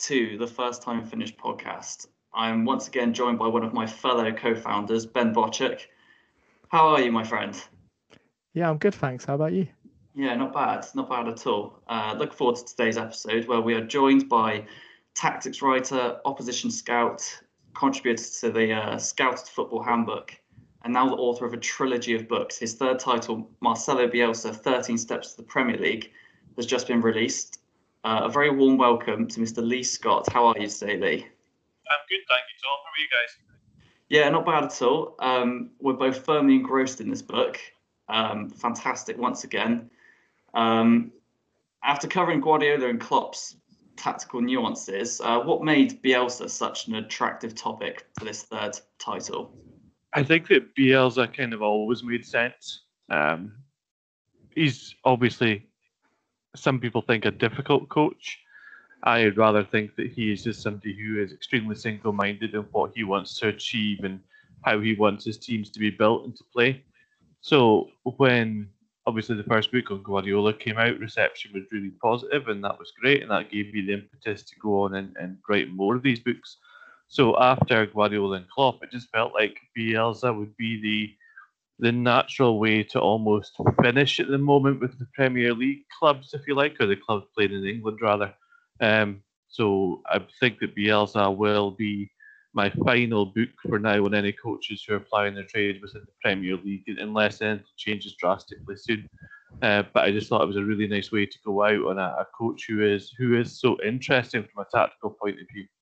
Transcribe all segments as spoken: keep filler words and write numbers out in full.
to the First Time Finished podcast. I'm once again joined by one of my fellow co-founders, Ben Bocek. How are you, my friend? Yeah, I'm good, thanks. How about you? Yeah, not bad, not bad at all. Uh, look forward to today's episode where we are joined by tactics writer, opposition scout, contributor to the uh, Scouted Football Handbook, and now the author of a trilogy of books. His third title, Marcelo Bielsa, thirteen Steps to the Premier League, has just been released. Uh, a very warm welcome to Mister Lee Scott. How are you today, Lee? I'm good, thank you, Tom. How are you guys? Yeah, not bad at all. Um, we're both firmly engrossed in this book. Um, fantastic once again. Um, after covering Guardiola and Klopp's tactical nuances, uh, what made Bielsa such an attractive topic for this third title? I think that Bielsa kind of always made sense. Um, he's obviously, some people think, a difficult coach. I'd rather think that he is just somebody who is extremely single-minded in what he wants to achieve and how he wants his teams to be built and to play. So when obviously the first book on Guardiola came out, reception was really positive, and that was great, and that gave me the impetus to go on and, and write more of these books. So after Guardiola and Klopp, it just felt like Bielsa would be the the natural way to almost finish at the moment with the Premier League clubs, if you like, or the clubs playing in England rather. Um, so I think that Bielsa will be my final book for now on any coaches who are applying their trade within the Premier League, unless anything changes drastically soon. Uh, but I just thought it was a really nice way to go out on a, a coach who is who is so interesting from a tactical point of view.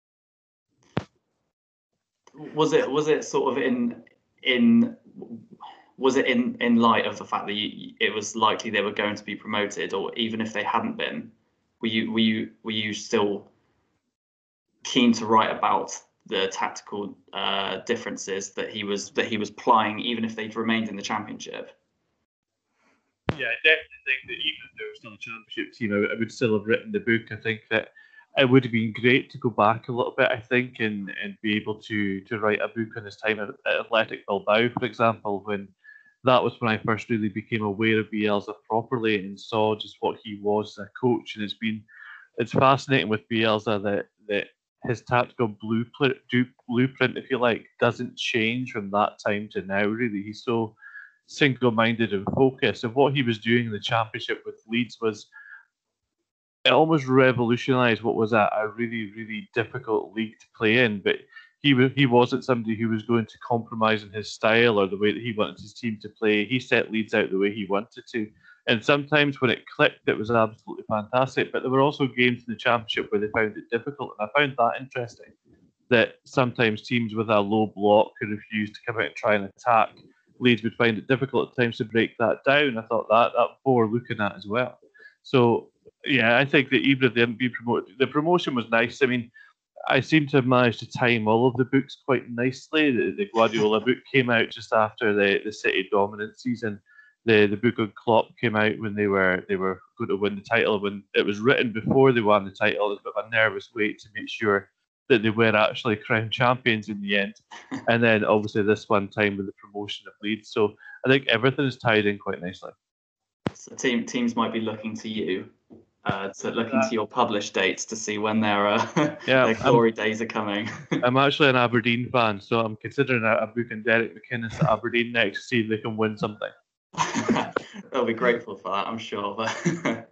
Was it was it sort of in in was it in, in light of the fact that you, it was likely they were going to be promoted, or even if they hadn't been, were you were you were you still keen to write about the tactical uh, differences that he was that he was plying, even if they'd remained in the Championship? Yeah, I definitely think that even if there was still a Championship team, I, I would still have written the book. I think that it would have been great to go back a little bit, I think, and, and be able to to write a book on his time at, at Athletic Bilbao, for example, when that was when I first really became aware of Bielsa properly and saw just what he was as a coach. And it's been it's fascinating with Bielsa that that his tactical blueprint, blueprint, if you like, doesn't change from that time to now. Really, he's so single-minded and focused. And what he was doing in the Championship with Leeds was it almost revolutionised what was a, a really, really difficult league to play in. But he he wasn't somebody who was going to compromise in his style or the way that he wanted his team to play. He set Leeds out the way he wanted to. And sometimes when it clicked, it was absolutely fantastic. But there were also games in the Championship where they found it difficult. And I found that interesting, that sometimes teams with a low block could refuse to come out and try and attack. Leeds would find it difficult at times to break that down. I thought that that bore looking at as well. So, yeah, I think that even if they hadn't been promoted, the promotion was nice. I mean, I seem to have managed to time all of the books quite nicely. The, the Guardiola book came out just after the, the City dominant season. The the book on Klopp came out when they were they were going to win the title. When it was written before they won the title, it was a bit of a nervous wait to make sure that they were actually crowned champions in the end. And then obviously this one time with the promotion of Leeds. So I think everything is tied in quite nicely. So team teams might be looking to you. Uh, to look into your published dates to see when their uh, yeah, their glory I'm, days are coming. I'm actually an Aberdeen fan, so I'm considering a, a book on Derek McInnes at Aberdeen next to see if they can win something. They'll be grateful for that, I'm sure. But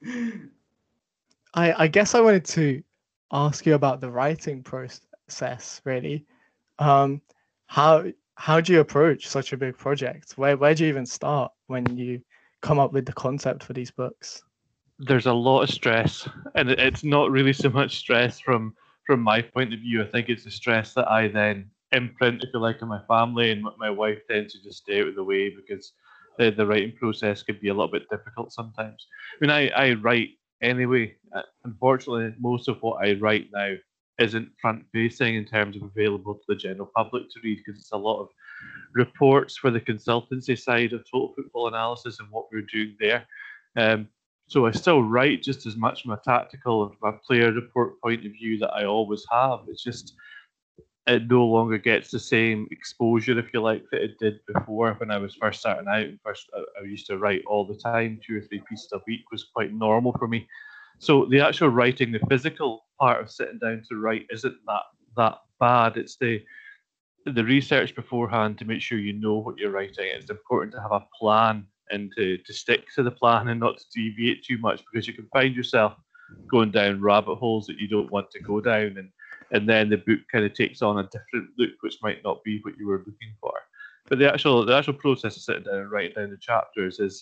I, I guess I wanted to ask you about the writing process, really. Um, how how do you approach such a big project? Where where do you even start when you come up with the concept for these books? There's a lot of stress, and it's not really so much stress from from my point of view. I think it's the stress that I then imprint, if you like, on my family, and my wife tends to just stay out of the way because the, the writing process could be a little bit difficult sometimes. I mean, I, I write anyway. Unfortunately, most of what I write now isn't front facing in terms of available to the general public to read, because it's a lot of reports for the consultancy side of Total Football Analysis and what we're doing there. Um, So I still write just as much from a tactical and from a player report point of view that I always have. It's just it no longer gets the same exposure, if you like, that it did before when I was first starting out. And first, I, I used to write all the time, two or three pieces a week was quite normal for me. So the actual writing, the physical part of sitting down to write isn't that that bad. It's the the research beforehand to make sure you know what you're writing. It's important to have a plan and to, to stick to the plan and not to deviate too much, because you can find yourself going down rabbit holes that you don't want to go down, and and then the book kind of takes on a different look which might not be what you were looking for. But the actual the actual process of sitting down and writing down the chapters is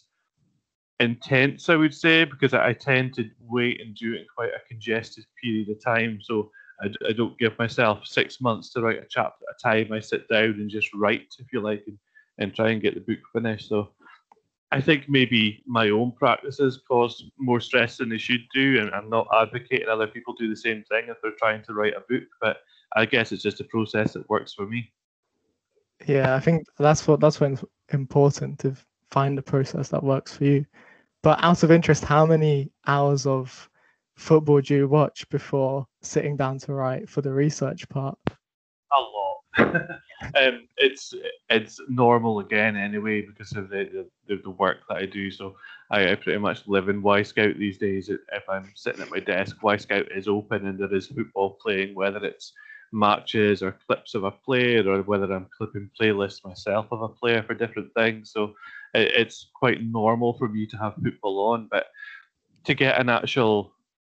intense, I would say, because I, I tend to wait and do it in quite a congested period of time. So I, I don't give myself six months to write a chapter at a time. I sit down and just write, if you like, and, and try and get the book finished. So I think maybe my own practices cause more stress than they should do, and I'm not advocating other people do the same thing if they're trying to write a book, but I guess it's just a process that works for me. Yeah, I think that's what that's when it's important to find a process that works for you. But out of interest, how many hours of football do you watch before sitting down to write for the research part? A lot. um, it's it's normal again anyway, because of the, the, the work that I do. So I, I pretty much live in Y-Scout these days. If I'm sitting at my desk, Y-Scout is open and there is football playing, whether it's matches or clips of a player, or whether I'm clipping playlists myself of a player for different things. So it, it's quite normal for me to have football on, but to get an actual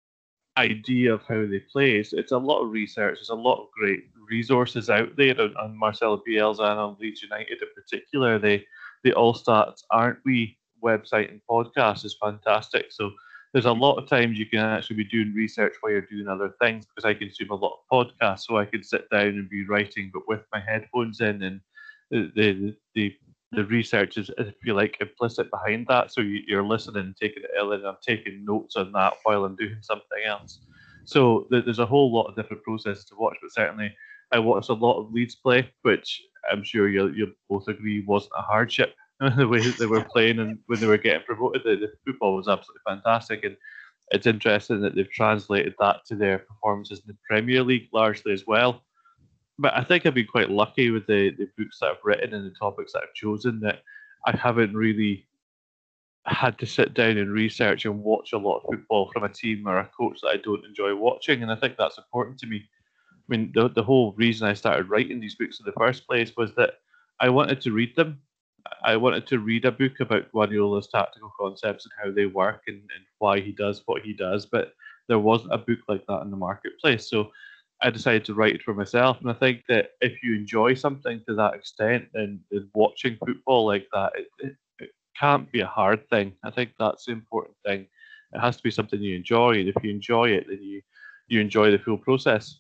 idea of how they play, it's, it's a lot of research. There's a lot of great resources out there on, on Marcelo Bielsa and on Leeds United in particular. They the All Stats Aren't We website and podcast is fantastic. So there's a lot of times you can actually be doing research while you're doing other things, because I consume a lot of podcasts, so I can sit down and be writing, but with my headphones in, and the the the, the research is, if you like, implicit behind that. So you, you're listening and taking it in, and I'm taking notes on that while I'm doing something else. So th- there's a whole lot of different processes to watch, but certainly I watched a lot of Leeds play, which I'm sure you'll, you'll both agree wasn't a hardship. The way that they were playing and when they were getting promoted, the, the football was absolutely fantastic. And it's interesting that they've translated that to their performances in the Premier League largely as well. But I think I've been quite lucky with the, the books that I've written and the topics that I've chosen, that I haven't really had to sit down and research and watch a lot of football from a team or a coach that I don't enjoy watching. And I think that's important to me. I mean, the, the whole reason I started writing these books in the first place was that I wanted to read them. I wanted to read a book about Guardiola's tactical concepts and how they work, and, and why he does what he does. But there wasn't a book like that in the marketplace. So I decided to write it for myself. And I think that if you enjoy something to that extent, then, then watching football like that, it, it, it can't be a hard thing. I think that's the important thing. It has to be something you enjoy. And if you enjoy it, then you, you enjoy the full process.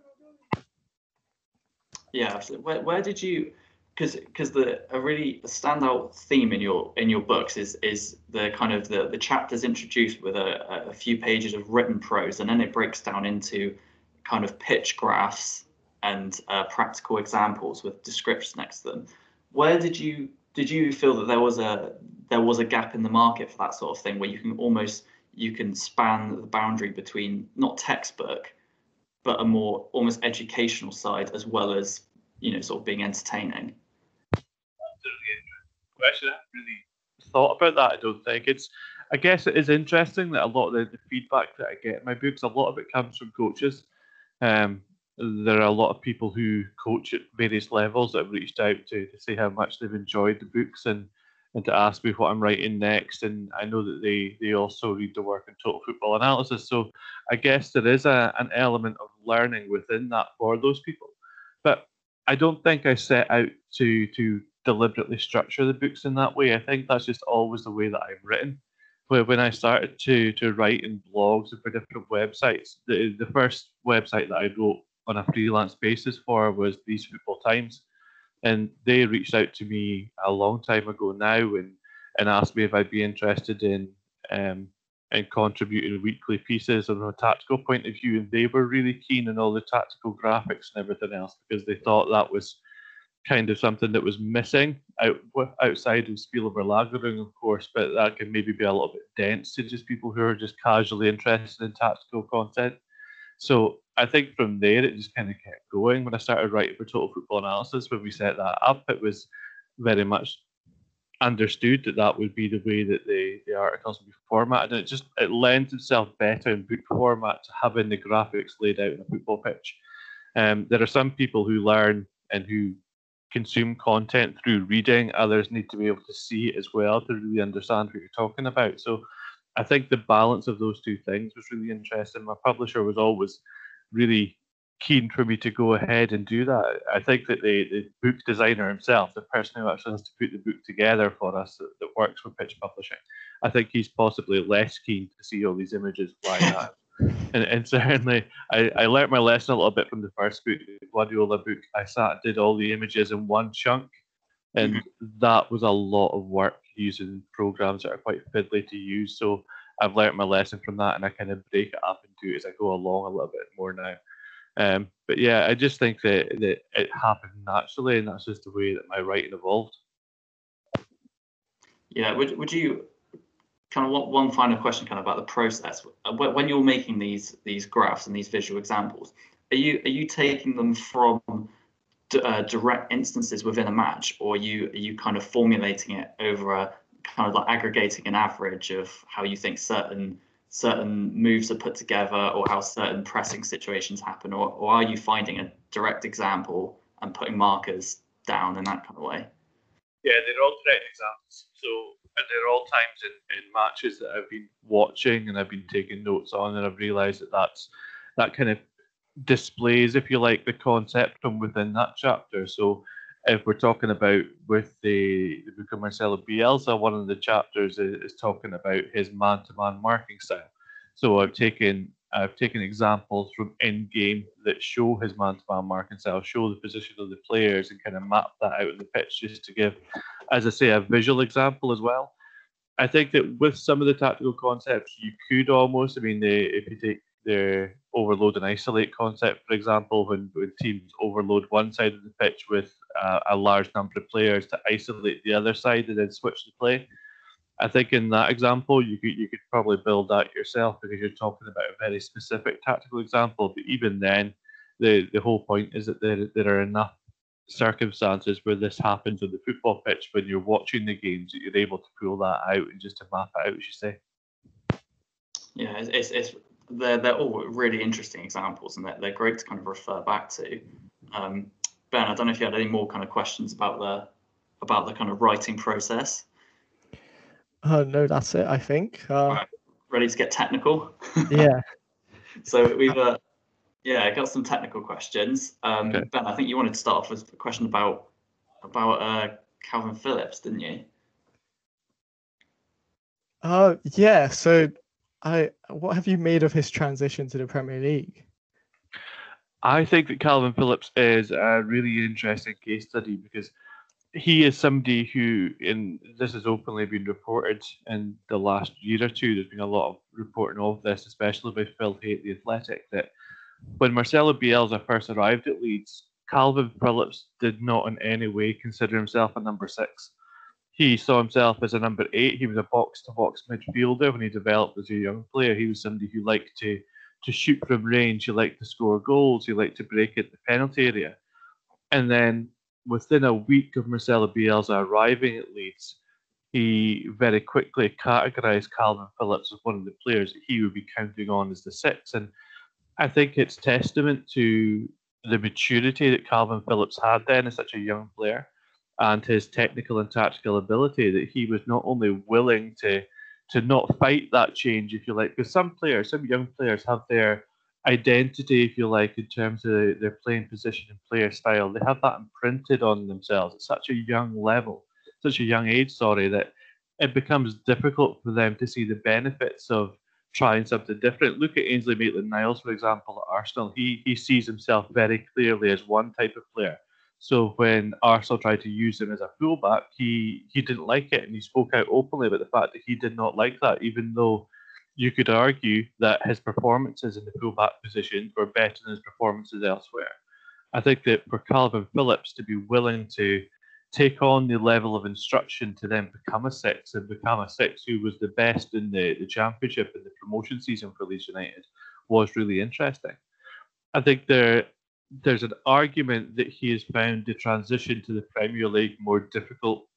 Yeah, absolutely. Where, where did you, because because the a really standout theme in your in your books is is the kind of the the chapters introduced with a, a few pages of written prose, and then it breaks down into kind of pitch graphs and uh, practical examples with descriptions next to them. Where did you did you feel that there was a there was a gap in the market for that sort of thing, where you can almost you can span the boundary between not textbook, but a more almost educational side, as well as, you know, sort of being entertaining? Question. I haven't really thought about that. I don't think it's. I guess it is interesting that a lot of the, the feedback that I get in my books, a lot of it comes from coaches. Um, there are a lot of people who coach at various levels that have reached out to, to say how much they've enjoyed the books, and and to ask me what I'm writing next. And I know that they they also read the work in Total Football Analysis. So I guess there is a, an element of learning within that for those people. But I don't think I set out to to deliberately structure the books in that way. I think that's just always the way that I've written. Where when I started to to write in blogs and for different websites, the the first website that I wrote on a freelance basis for was These Football Times, and they reached out to me a long time ago now, and and asked me if I'd be interested in um in contributing weekly pieces from a tactical point of view, and they were really keen on all the tactical graphics and everything else, because they thought that was kind of something that was missing out outside of Spiel über Lagerung, of course, but that can maybe be a little bit dense to just people who are just casually interested in tactical content. So I think from there it just kind of kept going. When I started writing for Total Football Analysis, when we set that up, it was very much understood that that would be the way that the, the articles would be formatted, and it just it lends itself better in book format to having the graphics laid out in a football pitch. Um, there are some people who learn and who consume content through reading. Others need to be able to see it as well to really understand what you're talking about. So I think the balance of those two things was really interesting. My publisher was always really keen for me to go ahead and do that. I think that the, the book designer himself, the person who actually has to put the book together for us that, that works for Pitch Publishing, I think he's possibly less keen to see all these images flying out. And, and certainly, I, I learnt my lesson a little bit from the first book, the Guardiola book. I sat and did all the images in one chunk, and mm-hmm. that was a lot of work using programs that are quite fiddly to use. So I've learnt my lesson from that, and I kind of break it up and do it as I go along a little bit more now. Um, but yeah, I just think that, that it happened naturally, and that's just the way that my writing evolved. Yeah, would would you kind of one, one final question, kind of about the process when you're making these these graphs and these visual examples? Are you are you taking them from uh, direct instances within a match, or are you are you kind of formulating it over a kind of like aggregating an average of how you think certain certain moves are put together, or how certain pressing situations happen, or, or are you finding a direct example and putting markers down in that kind of way? Yeah, they're all direct examples. So, and there are all times in, in matches that I've been watching and I've been taking notes on, and I've realised that that's that kind of displays, if you like, the concept from within that chapter. So, if we're talking about with the, the book of Marcelo Bielsa, one of the chapters is, is talking about his man-to-man marking style. So I've taken I've taken examples from in-game that show his man-to-man marking style, show the position of the players, and kind of map that out in the pitch, just to give, as I say, a visual example as well. I think that with some of the tactical concepts, you could almost, I mean, the, if you take the overload and isolate concept, for example, when, when teams overload one side of the pitch with uh, a large number of players to isolate the other side and then switch the play. I think in that example, you could you could probably build that yourself, because you're talking about a very specific tactical example. But even then, the, the whole point is that there, there are enough circumstances where this happens on the football pitch when you're watching the games that you're able to pull that out and just to map it out, as you say. Yeah, it's, it's, it's they're they're all really interesting examples, and they're, they're great to kind of refer back to. Um, Ben, I don't know if you had any more kind of questions about the about the kind of writing process. Uh, no, that's it, I think. Uh, right. Ready to get technical? Yeah. So we've uh, yeah got some technical questions. Um, okay. Ben, I think you wanted to start off with a question about about uh, Kalvin Phillips, didn't you? Uh, yeah. So, I what have you made of his transition to the Premier League? I think that Kalvin Phillips is a really interesting case study, because he is somebody who, in this has openly been reported in the last year or two. There's been a lot of reporting of this, especially by Phil Hay at The Athletic, that when Marcelo Bielsa first arrived at Leeds, Kalvin Phillips did not in any way consider himself a number six. He saw himself as a number eight. He was a box-to-box midfielder when he developed as a young player. He was somebody who liked to, to shoot from range. He liked to score goals. He liked to break into the penalty area. And then within a week of Marcelo Bielsa arriving at Leeds, he very quickly categorised Kalvin Phillips as one of the players that he would be counting on as the six. And I think it's testament to the maturity that Kalvin Phillips had then as such a young player, and his technical and tactical ability, that he was not only willing to to not fight that change, if you like, because some players, some young players have their identity, if you like, in terms of their playing position and player style. They have that imprinted on themselves at such a young level, such a young age, sorry, that it becomes difficult for them to see the benefits of trying something different. Look at Ainsley Maitland-Niles, for example, at Arsenal. He he sees himself very clearly as one type of player. So when Arsenal tried to use him as a fullback, he, he didn't like it, and he spoke out openly about the fact that he did not like that, even though you could argue that his performances in the fullback position were better than his performances elsewhere. I think that for Kalvin Phillips to be willing to take on the level of instruction to then become a six, and become a six who was the best in the, the championship in the promotion season for Leeds United, was really interesting. I think there there's an argument that he has found the transition to the Premier League more difficult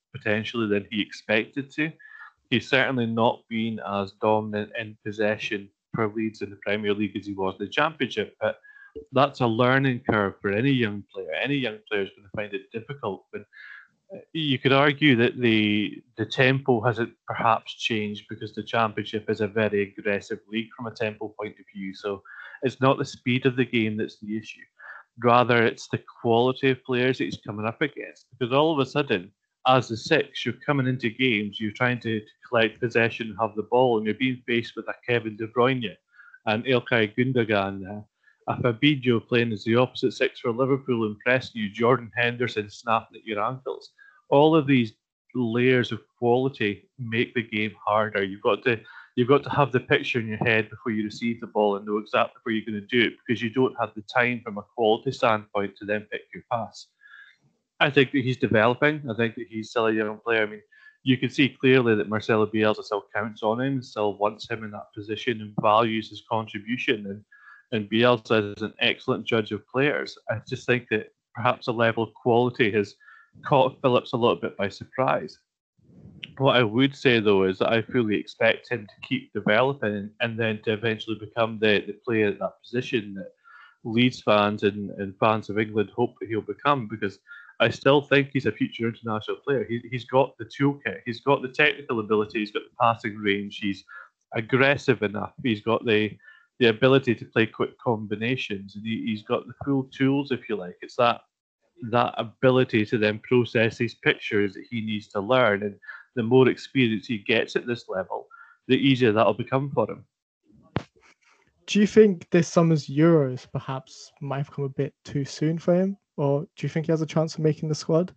potentially than he expected to. He's certainly not been as dominant in possession for Leeds in the Premier League as he was in the Championship, but that's a learning curve for any young player. Any young player is going to find it difficult. But you could argue that the the tempo hasn't perhaps changed because the Championship is a very aggressive league from a tempo point of view. So it's not the speed of the game that's the issue. Rather, it's the quality of players that he's coming up against. Because all of a sudden, as the six, you're coming into games, you're trying to, to collect possession and have the ball, and you're being faced with a Kevin De Bruyne and Ilkay Gundogan, uh, a Fabinho playing as the opposite six for Liverpool and pressing you, Jordan Henderson snapping at your ankles. All of these layers of quality make the game harder. You've got to you've got to have the picture in your head before you receive the ball and know exactly where you're going to do it, because you don't have the time from a quality standpoint to then pick your pass. I think that he's developing. I think that he's still a young player. I mean, you can see clearly that Marcelo Bielsa still counts on him, still wants him in that position and values his contribution. And, and Bielsa is an excellent judge of players. I just think that perhaps a level of quality has caught Phillips a little bit by surprise. What I would say, though, is that I fully expect him to keep developing and then to eventually become the, the player at that position that Leeds fans and, and fans of England hope that he'll become, because I still think he's a future international player. He, he's got the toolkit, he's got the technical ability, he's got the passing range, he's aggressive enough, he's got the the ability to play quick combinations, and he, he's got the full tools, if you like. It's that that ability to then process these pictures that he needs to learn, and the more experience he gets at this level, the easier that'll become for him. Do you think this summer's Euros perhaps might have come a bit too soon for him? Or do you think he has a chance of making the squad?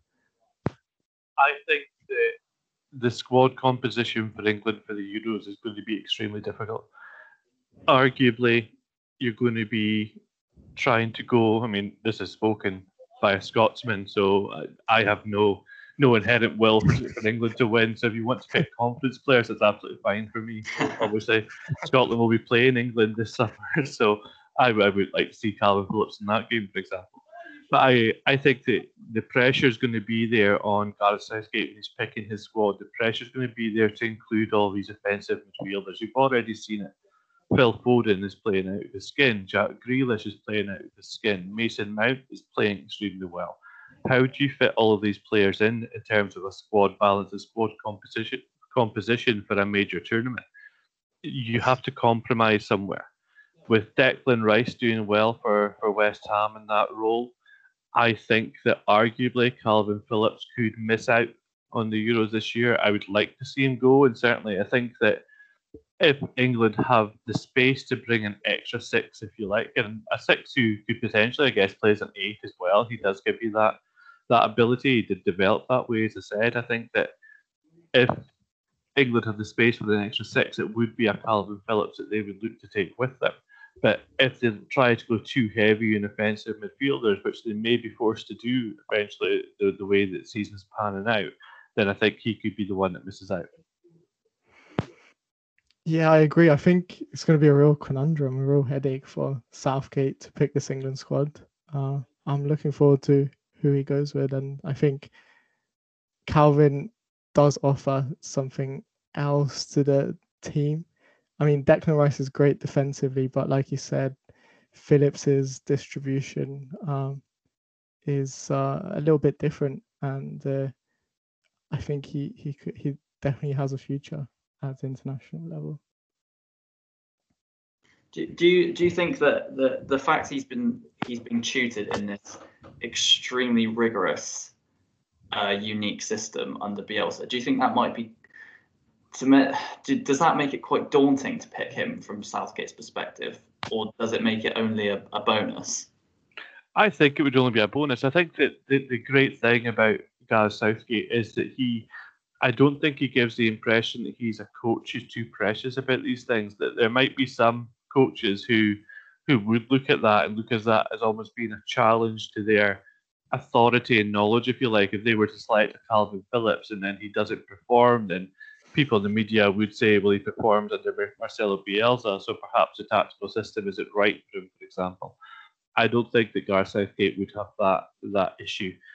I think that the squad composition for England for the Euros is going to be extremely difficult. Arguably, you're going to be trying to go, I mean, this is spoken by a Scotsman, so I have no no inherent will for England to win. So if you want to pick confidence players, that's absolutely fine for me. Obviously, Scotland will be playing England this summer, so I, I would like to see Calvin Phillips in that game, for example. But I, I think that the pressure is going to be there on Gareth Southgate when he's picking his squad. The pressure is going to be there to include all these offensive midfielders. You've already seen it. Phil Foden is playing out of his skin. Jack Grealish is playing out of his skin. Mason Mount is playing extremely well. How do you fit all of these players in in terms of a squad balance, a squad composition, composition for a major tournament? You have to compromise somewhere. With Declan Rice doing well for, for West Ham in that role, I think that arguably Calvin Phillips could miss out on the Euros this year. I would like to see him go, and certainly I think that if England have the space to bring an extra six, if you like, and a six who could potentially, I guess, plays an eight as well, he does give you that that ability to develop that way, as I said. I think that if England had the space for an extra six, it would be a Calvin Phillips that they would look to take with them. But if they try to go too heavy in offensive midfielders, which they may be forced to do eventually the, the way that the season's panning out, then I think he could be the one that misses out. Yeah, I agree. I think it's going to be a real conundrum, a real headache for Southgate to pick this England squad. Uh, I'm looking forward to who he goes with, and I think Calvin does offer something else to the team. I mean, Declan Rice is great defensively, but like you said, Phillips's distribution um, is uh, a little bit different, and uh, I think he he could, he definitely has a future at the international level. Do, do you do you think that the the fact he's been he's been tutored in this extremely rigorous, uh, unique system under Bielsa, do you think that might be to me, do, does that make it quite daunting to pick him from Southgate's perspective, or does it make it only a, a bonus? I think it would only be a bonus. I think that the, the great thing about Gareth Southgate is that he, I don't think he gives the impression that he's a coach who's too precious about these things. That there might be some coaches who who would look at that and look at that as almost being a challenge to their authority and knowledge, if you like. If they were to select a Calvin Phillips and then he doesn't perform, then people in the media would say, well, he performed under Marcelo Bielsa, so perhaps the tactical system isn't right for him, for example. I don't think that Gareth Southgate would have that that issue.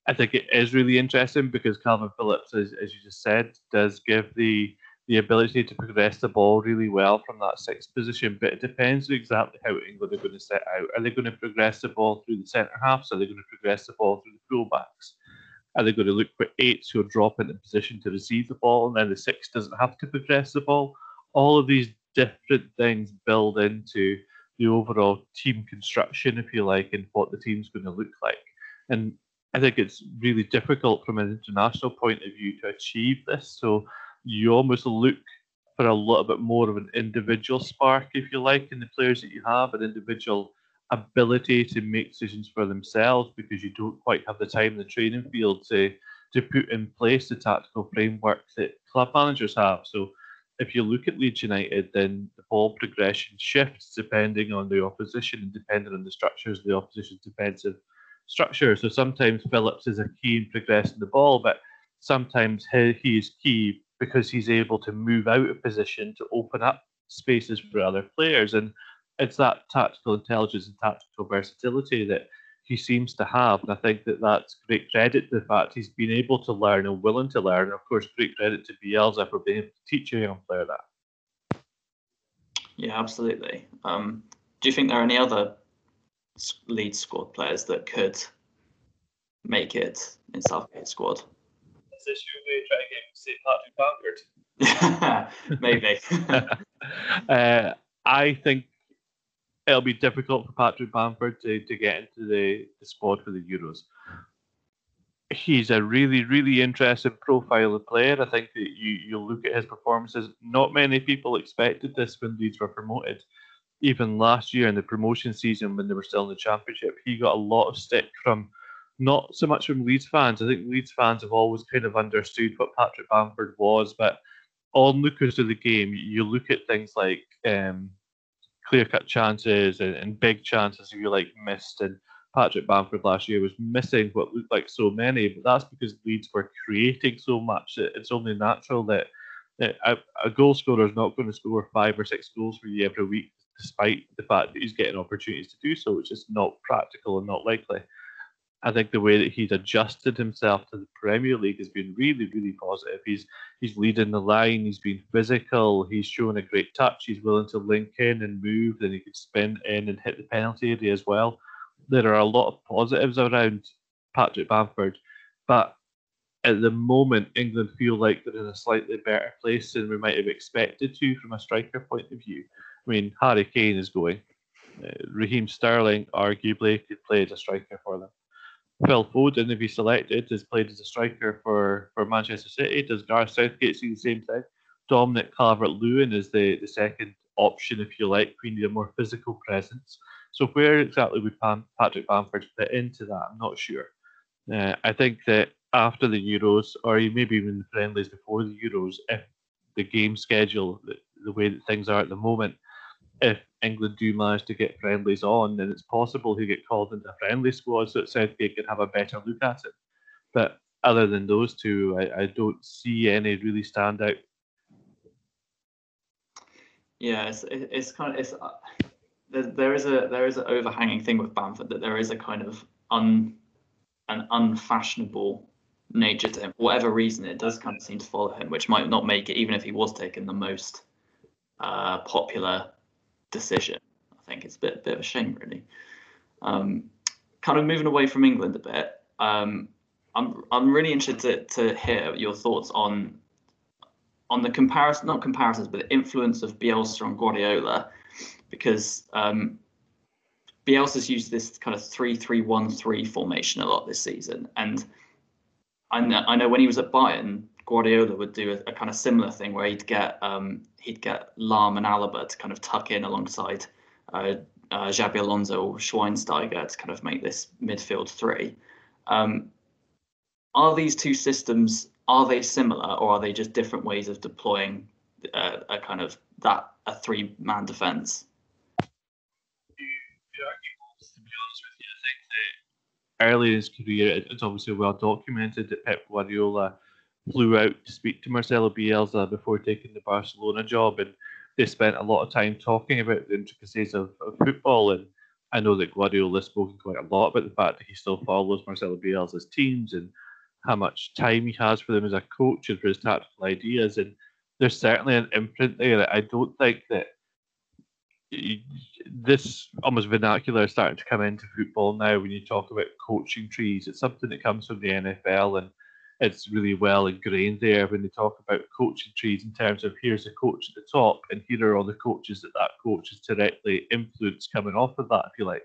I think it is really interesting because Calvin Phillips, as, as you just said, does give the the ability to progress the ball really well from that sixth position. But it depends exactly how England are going to set out. Are they going to progress the ball through the centre halves? Are they going to progress the ball through the fullbacks? Are they going to look for eights who are drop into position to receive the ball, and then the six doesn't have to progress the ball? All of these different things build into the overall team construction, if you like, and what the team's going to look like. And I think it's really difficult from an international point of view to achieve this. So you almost look for a little bit more of an individual spark, if you like, in the players that you have, an individual ability to make decisions for themselves, because you don't quite have the time in the training field to to put in place the tactical framework that club managers have. So if you look at Leeds United, then the ball progression shifts depending on the opposition and depending on the structures of the opposition's defensive structure. So sometimes Phillips is a key in progressing the ball, but sometimes he, he is key because he's able to move out of position to open up spaces for other players. And it's that tactical intelligence and tactical versatility that he seems to have. And I think that that's great credit to the fact he's been able to learn and willing to learn. And of course, great credit to Bielsa for being able to teach a young player that. Yeah, absolutely. Um, do you think there are any other Leeds squad players that could make it in Southgate's squad? Is this your way to try to get Patrick Bamford? Maybe. uh, I think it'll be difficult for Patrick Bamford to, to get into the, the squad for the Euros. He's a really, really interesting profile of player. I think that you, you look at his performances. Not many people expected this when Leeds were promoted. Even last year in the promotion season when they were still in the Championship, he got a lot of stick from, not so much from Leeds fans. I think Leeds fans have always kind of understood what Patrick Bamford was, but onlookers of the game, you look at things like um, clear-cut chances and, and big chances, if you like, missed. And Patrick Bamford last year was missing what looked like so many, but that's because Leeds were creating so much. It's only natural that, that a, a goal scorer is not going to score five or six goals for you every week, despite the fact that he's getting opportunities to do so. It's just not practical and not likely. I think the way that he's adjusted himself to the Premier League has been really, really positive. He's he's leading the line. He's been physical. He's shown a great touch. He's willing to link in and move. Then he can spin in and hit the penalty area as well. There are a lot of positives around Patrick Bamford, but at the moment, England feel like they're in a slightly better place than we might have expected to from a striker point of view. I mean, Harry Kane is going. Uh, Raheem Sterling arguably could play as a striker for them. Phil Foden, if he's selected, has played as a striker for, for Manchester City. Does Gareth Southgate see the same thing? Dominic Calvert-Lewin is the, the second option, if you like. We need a more physical presence. So where exactly would Pam, Patrick Bamford fit into that? I'm not sure. Uh, I think that after the Euros, or maybe even the friendlies before the Euros, if the game schedule, the, the way that things are at the moment, if England do manage to get friendlies on, then it's possible he'll get called into a friendly squad so that Southgate can have a better look at it. But other than those two, I, I don't see any really stand out. Yeah, it's it's kind of it's uh, there, there is a there is an overhanging thing with Bamford that there is a kind of un an unfashionable nature to him. For whatever reason, it does kind of seem to follow him, which might not make it, even if he was taking the most uh, popular decision. I think it's a bit, bit of a shame, really. Um, kind of moving away from England a bit, um, I'm I'm really interested to, to hear your thoughts on on the comparison, not comparisons, but the influence of Bielsa on Guardiola, because um, Bielsa's used this kind of three three one three formation a lot this season, and I know, I know when he was at Bayern, Guardiola would do a, a kind of similar thing where he'd get um, he'd get Lahm and Alaba to kind of tuck in alongside uh, uh, Xabi Alonso or Schweinsteiger to kind of make this midfield three. Um, are these two systems, are they similar, or are they just different ways of deploying uh, a kind of that a three-man defence? To be honest with you, I think that early in his career, it's obviously well documented that Pep Guardiola flew out to speak to Marcelo Bielsa before taking the Barcelona job, and they spent a lot of time talking about the intricacies of, of football. And I know that Guardiola has spoken quite a lot about the fact that he still follows Marcelo Bielsa's teams and how much time he has for them as a coach and for his tactical ideas. And there's certainly an imprint there. I don't think that this almost vernacular is starting to come into football now when you talk about coaching trees. It's something that comes from the N F L, and it's really well ingrained there when they talk about coaching trees in terms of here's a coach at the top and here are all the coaches that that coach is directly influenced coming off of that, if you like.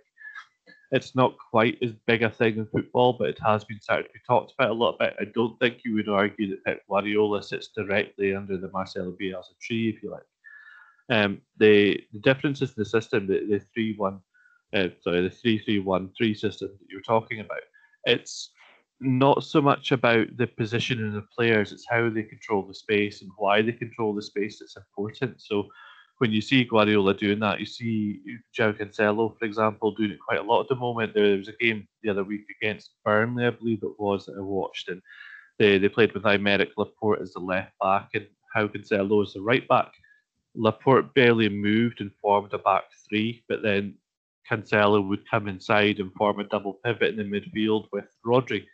It's not quite as big a thing in football, but it has been started to be talked about a little bit. I don't think you would argue that Pep Guardiola sits directly under the Marcelo Bielsa tree, if you like. Um, the, the differences in the system, the, the three one, uh, sorry, the three three one three system that you're talking about, it's not so much about the position of the players, it's how they control the space and why they control the space that's important. So when you see Guardiola doing that, you see João Cancelo, for example, doing it quite a lot at the moment. There was a game the other week against Burnley, I believe it was, that I watched, and they, they played with Aymeric Laporte as the left back and João Cancelo as the right back. Laporte barely moved and formed a back three, but then Cancelo would come inside and form a double pivot in the midfield with Rodri.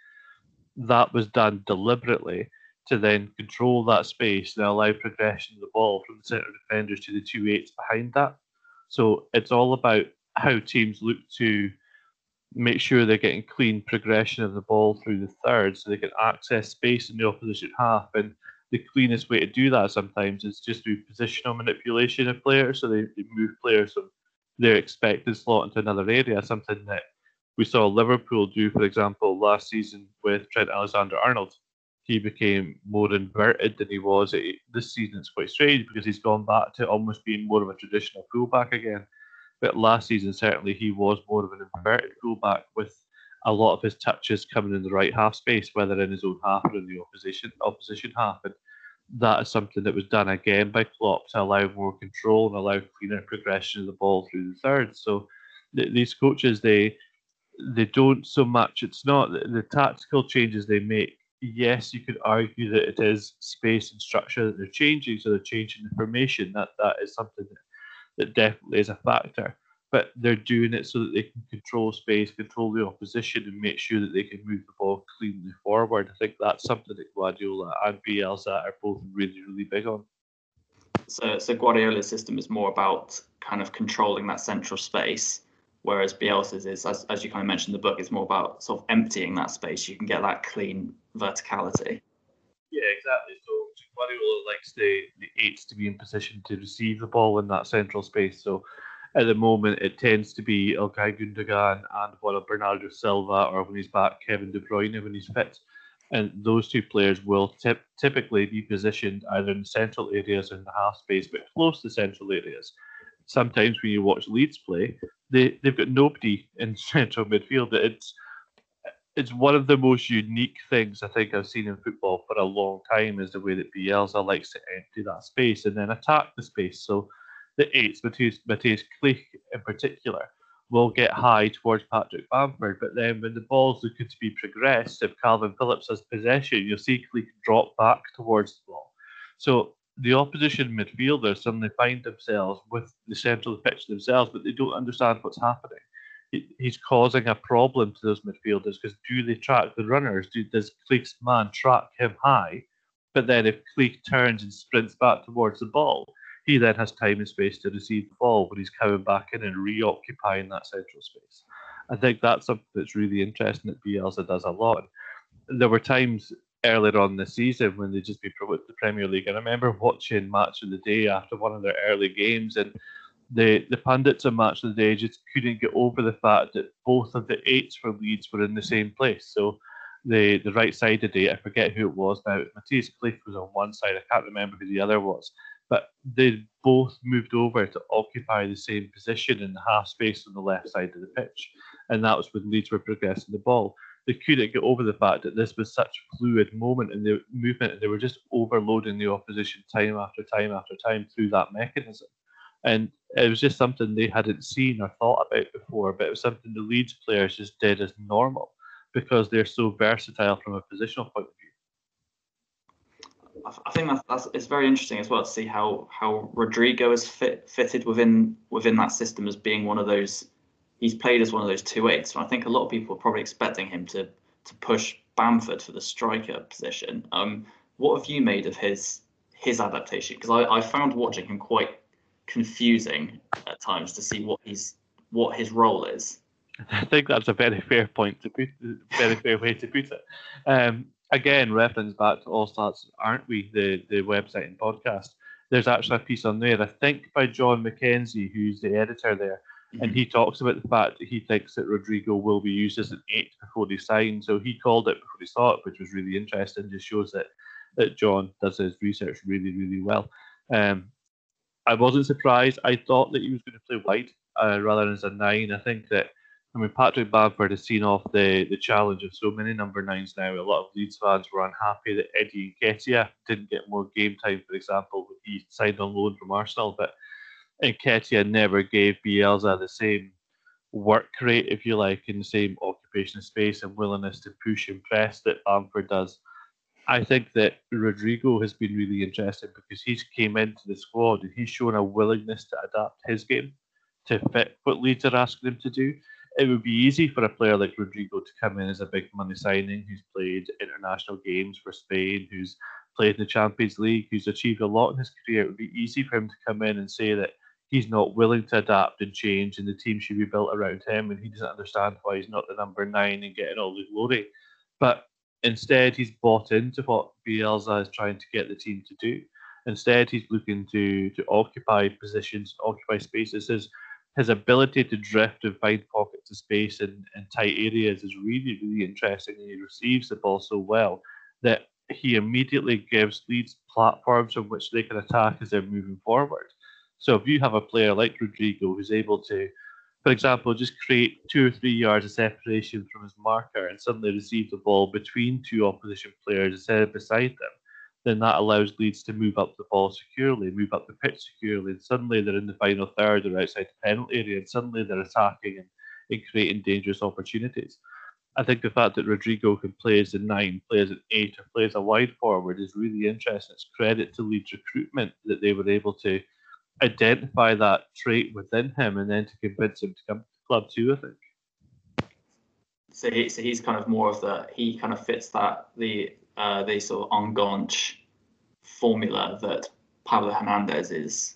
That was done deliberately to then control that space and allow progression of the ball from the centre defenders to the two eights behind that. So it's all about how teams look to make sure they're getting clean progression of the ball through the third so they can access space in the opposition half. And the cleanest way to do that sometimes is just through positional manipulation of players. So they, they move players from their expected slot into another area, something that we saw Liverpool do, for example, last season with Trent Alexander-Arnold. He became more inverted than he was. This season it's quite strange because he's gone back to almost being more of a traditional fullback again. But last season, certainly, he was more of an inverted fullback with a lot of his touches coming in the right half space, whether in his own half or in the opposition opposition half. And that is something that was done again by Klopp to allow more control and allow cleaner progression of the ball through the third. So th- these coaches, they they don't so much. It's not the, the tactical changes they make. Yes, you could argue that it is space and structure that they're changing, so they're changing the formation. That that is something that, that definitely is a factor. But they're doing it so that they can control space, control the opposition, and make sure that they can move the ball cleanly forward. I think that's something that Guardiola and Bielsa are both really, really big on. So, so Guardiola's system is more about kind of controlling that central space, whereas Bielsa's is, as, as you kind of mentioned in the book, it's more about sort of emptying that space. You can get that clean verticality. Yeah, exactly. So Guardiola likes the, the eights to be in position to receive the ball in that central space. So at the moment, it tends to be Ilkay Gundogan and one of Bernardo Silva, or when he's back, Kevin De Bruyne when he's fit. And those two players will tip, typically be positioned either in the central areas or in the half space, but close to central areas. Sometimes when you watch Leeds play, they, they've got nobody in central midfield. It's it's one of the most unique things I think I've seen in football for a long time is the way that Bielsa likes to empty that space and then attack the space. So the eights, Matthias, Matthias Clich in particular, will get high towards Patrick Bamford, but then when the ball's looking to be progressed, if Calvin Phillips has possession, you'll see Clich drop back towards the ball. So the opposition midfielders suddenly find themselves with the centre of the pitch themselves, but they don't understand what's happening. He's causing a problem to those midfielders because do they track the runners? Do, does Clich's man track him high? But then if Clich turns and sprints back towards the ball, he then has time and space to receive the ball when he's coming back in and reoccupying that central space. I think that's something that's really interesting that Bielsa does a lot. There were times earlier on this season when they'd just be promoted to the Premier League, and I remember watching Match of the Day after one of their early games, and the, the pundits on Match of the Day just couldn't get over the fact that both of the eights for Leeds were in the same place. So the, the right side of the, I forget who it was now, Matthias Clich was on one side, I can't remember who the other was, but they both moved over to occupy the same position in the half space on the left side of the pitch. And that was when Leeds were progressing the ball. They couldn't get over the fact that this was such a fluid moment in the movement, and they were just overloading the opposition time after time after time through that mechanism. And it was just something they hadn't seen or thought about before, but it was something the Leeds players just did as normal because they're so versatile from a positional point of view. I think that's, that's it's very interesting as well to see how how Rodrigo is fit, fitted within within that system as being one of those he's played as one of those two eights. And I think a lot of people are probably expecting him to to push Bamford for the striker position. Um, what have you made of his his adaptation? Because I, I found watching him quite confusing at times to see what he's what his role is. I think that's a very fair point to put, very fair way to put it. Um, again, reference back to All Stats, aren't we? The the website and podcast. There's actually a piece on there, I think, by John McKenzie, who's the editor there, mm-hmm. and he talks about the fact that he thinks that Rodrigo will be used as an eight before he signs. So he called it before he saw it, which was really interesting. Just shows that that John does his research really, really well. Um, I wasn't surprised. I thought that he was going to play wide uh, rather than as a nine. I think that, I mean, Patrick Bamford has seen off the, the challenge of so many number nines now. A lot of Leeds fans were unhappy that Eddie Nketiah didn't get more game time, for example, when he signed on loan from Arsenal. But Nketiah never gave Bielsa the same work rate, if you like, in the same occupation of space and willingness to push and press that Bamford does. I think that Rodrigo has been really interesting because he's came into the squad and he's shown a willingness to adapt his game to fit what Leeds are asking him to do. It would be easy for a player like Rodrigo to come in as a big money signing who's played international games for Spain, who's played in the Champions League, who's achieved a lot in his career. It would be easy for him to come in and say that he's not willing to adapt and change and the team should be built around him and he doesn't understand why he's not the number nine and getting all the glory. But instead, he's bought into what Bielsa is trying to get the team to do. Instead, he's looking to to occupy positions, occupy spaces. His, his ability to drift and find pockets of space in, in tight areas is really, really interesting. And he receives the ball so well that he immediately gives Leeds platforms on which they can attack as they're moving forward. So if you have a player like Rodrigo who's able to, for example, just create two or three yards of separation from his marker and suddenly receive the ball between two opposition players instead of beside them, then that allows Leeds to move up the ball securely, move up the pitch securely, and suddenly they're in the final third or outside the penalty area, and suddenly they're attacking and, and creating dangerous opportunities. I think the fact that Rodrigo can play as a nine, play as an eight, or play as a wide forward is really interesting. It's credit to Leeds recruitment that they were able to identify that trait within him and then to convince him to come to the club too, I think. So, he, so he's kind of more of the, he kind of fits that, the uh, the sort of Enganche formula that Pablo Hernandez is